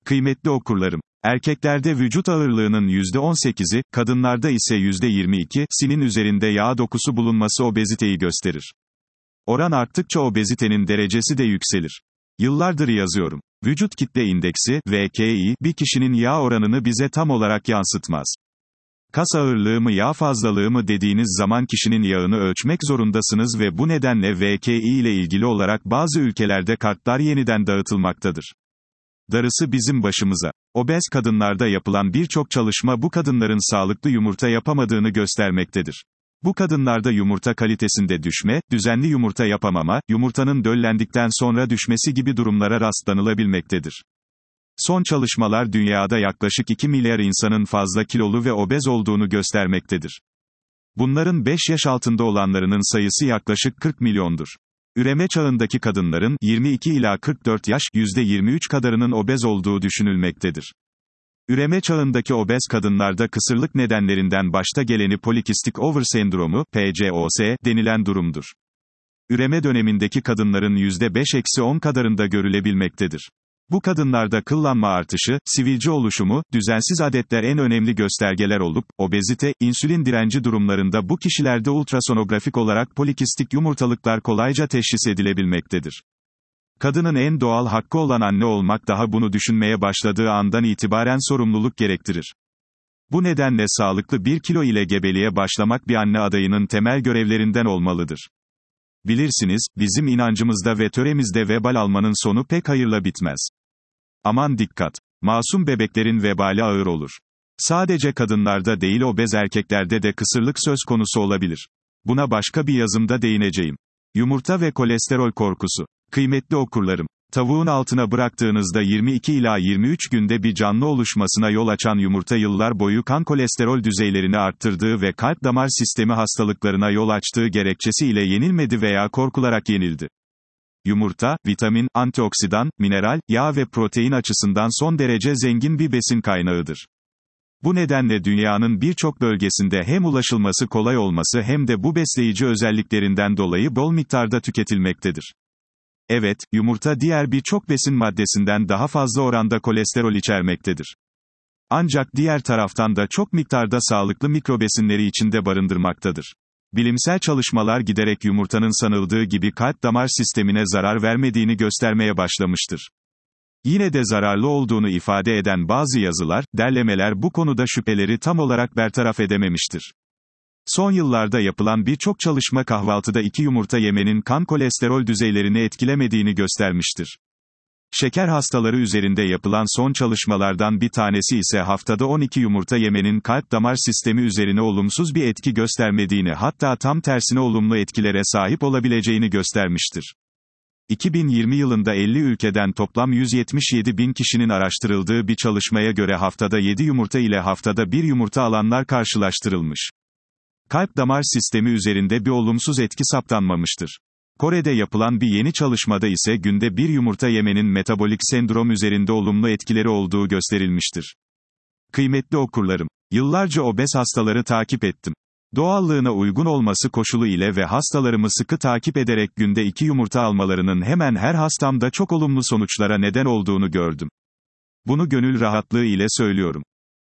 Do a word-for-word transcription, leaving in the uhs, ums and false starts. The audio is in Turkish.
Kıymetli okurlarım, erkeklerde vücut ağırlığının yüzde on sekizi, kadınlarda ise yüzde yirmi ikisinin üzerinde yağ dokusu bulunması obeziteyi gösterir. Oran arttıkça obezitenin derecesi de yükselir. Yıllardır yazıyorum. Vücut kitle indeksi, V K I, bir kişinin yağ oranını bize tam olarak yansıtmaz. Kas ağırlığı mı yağ fazlalığı mı dediğiniz zaman kişinin yağını ölçmek zorundasınız ve bu nedenle V K I ile ilgili olarak bazı ülkelerde kartlar yeniden dağıtılmaktadır. Darısı bizim başımıza. Obez kadınlarda yapılan birçok çalışma bu kadınların sağlıklı yumurta yapamadığını göstermektedir. Bu kadınlarda yumurta kalitesinde düşme, düzenli yumurta yapamama, yumurtanın döllendikten sonra düşmesi gibi durumlara rastlanılabilmektedir. Son çalışmalar dünyada yaklaşık iki milyar insanın fazla kilolu ve obez olduğunu göstermektedir. Bunların beş yaş altında olanlarının sayısı yaklaşık kırk milyondur. Üreme çağındaki kadınların, yirmi iki ila kırk dört yaş, yüzde yirmi üç kadarının obez olduğu düşünülmektedir. Üreme çağındaki obez kadınlarda kısırlık nedenlerinden başta geleni polikistik over sendromu, P C O S, denilen durumdur. Üreme dönemindeki kadınların yüzde beş on kadarında görülebilmektedir. Bu kadınlarda kıllanma artışı, sivilce oluşumu, düzensiz adetler en önemli göstergeler olup, obezite, insülin direnci durumlarında bu kişilerde ultrasonografik olarak polikistik yumurtalıklar kolayca teşhis edilebilmektedir. Kadının en doğal hakkı olan anne olmak daha bunu düşünmeye başladığı andan itibaren sorumluluk gerektirir. Bu nedenle sağlıklı bir kilo ile gebeliğe başlamak bir anne adayının temel görevlerinden olmalıdır. Bilirsiniz, bizim inancımızda ve töremizde vebal almanın sonu pek hayırla bitmez. Aman dikkat! Masum bebeklerin vebali ağır olur. Sadece kadınlarda değil obez erkeklerde de kısırlık söz konusu olabilir. Buna başka bir yazımda değineceğim. Yumurta ve kolesterol korkusu. Kıymetli okurlarım, tavuğun altına bıraktığınızda yirmi iki ila yirmi üç günde bir canlı oluşmasına yol açan yumurta yıllar boyu kan kolesterol düzeylerini arttırdığı ve kalp damar sistemi hastalıklarına yol açtığı gerekçesiyle yenilmedi veya korkularak yenildi. Yumurta, vitamin, antioksidan, mineral, yağ ve protein açısından son derece zengin bir besin kaynağıdır. Bu nedenle dünyanın birçok bölgesinde hem ulaşılması kolay olması hem de bu besleyici özelliklerinden dolayı bol miktarda tüketilmektedir. Evet, yumurta diğer birçok besin maddesinden daha fazla oranda kolesterol içermektedir. Ancak diğer taraftan da çok miktarda sağlıklı mikrobesinleri içinde barındırmaktadır. Bilimsel çalışmalar giderek yumurtanın sanıldığı gibi kalp damar sistemine zarar vermediğini göstermeye başlamıştır. Yine de zararlı olduğunu ifade eden bazı yazılar, derlemeler bu konuda şüpheleri tam olarak bertaraf edememiştir. Son yıllarda yapılan birçok çalışma kahvaltıda iki yumurta yemenin kan kolesterol düzeylerini etkilemediğini göstermiştir. Şeker hastaları üzerinde yapılan son çalışmalardan bir tanesi ise haftada on iki yumurta yemenin kalp damar sistemi üzerine olumsuz bir etki göstermediğini, hatta tam tersine olumlu etkilere sahip olabileceğini göstermiştir. iki bin yirmi yılında elli ülkeden toplam yüz yetmiş yedi bin kişinin araştırıldığı bir çalışmaya göre haftada yedi yumurta ile haftada bir yumurta alanlar karşılaştırılmış. Kalp damar sistemi üzerinde bir olumsuz etki saptanmamıştır. Kore'de yapılan bir yeni çalışmada ise günde bir yumurta yemenin metabolik sendrom üzerinde olumlu etkileri olduğu gösterilmiştir. Kıymetli okurlarım, yıllarca obez hastaları takip ettim. Doğallığına uygun olması koşulu ile ve hastalarımı sıkı takip ederek günde iki yumurta almalarının hemen her hastamda çok olumlu sonuçlara neden olduğunu gördüm. Bunu gönül rahatlığı ile söylüyorum.